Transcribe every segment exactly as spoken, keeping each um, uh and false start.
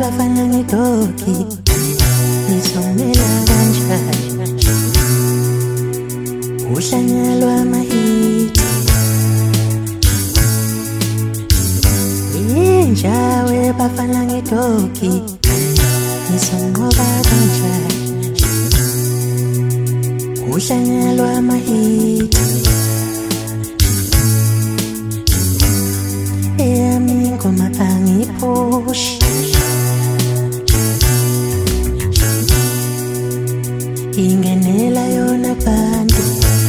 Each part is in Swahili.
bafana ngidoki ngisomela kanjani uhlanyelwa amahiti injawe bafana ngidoki ngisonqoba kanjani uhlanyelwa amahiti eyami ingoma angiphushi ingenela yona bantu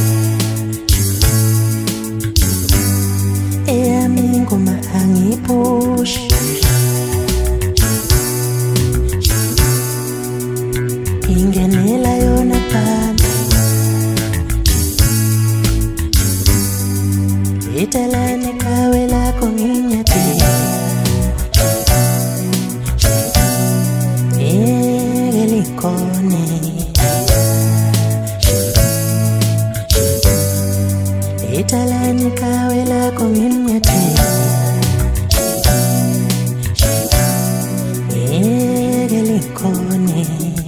eyami ingoma angiphushi ingenela yona bantu italane kawe lakho nginyathela elikone italane kawe lakho nginyathela elikone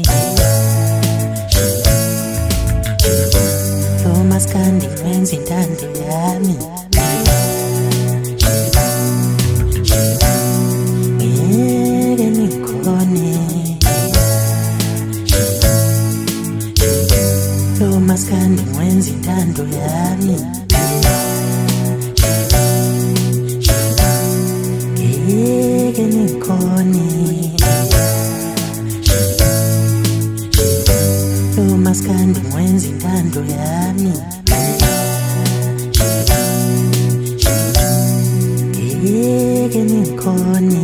lo maskandi wenza intando yami maskandi wenza intando yami ngeke nikhone lo maskandi wenza intando yami ngeke nikhone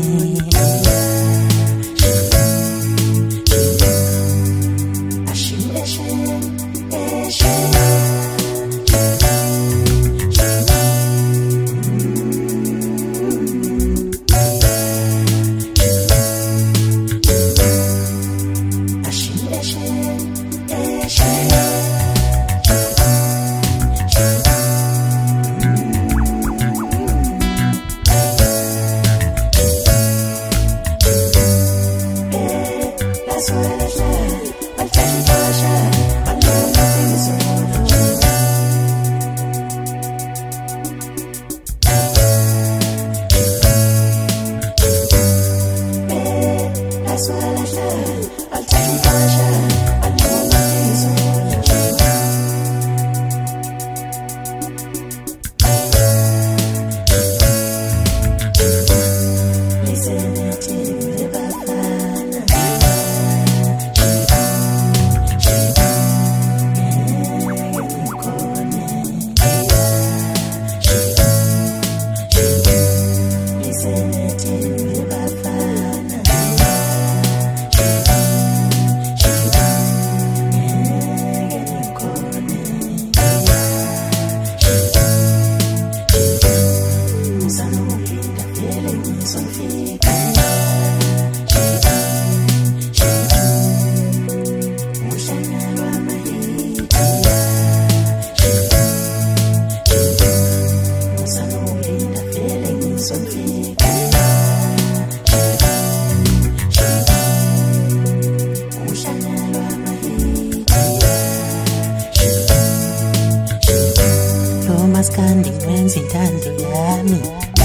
maskandi wenza intando yami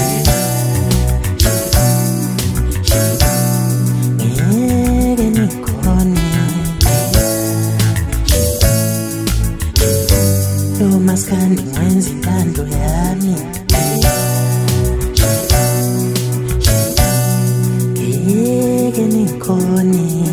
ngeke nikhone lo maskandi wenza intando yami ngeke nikhone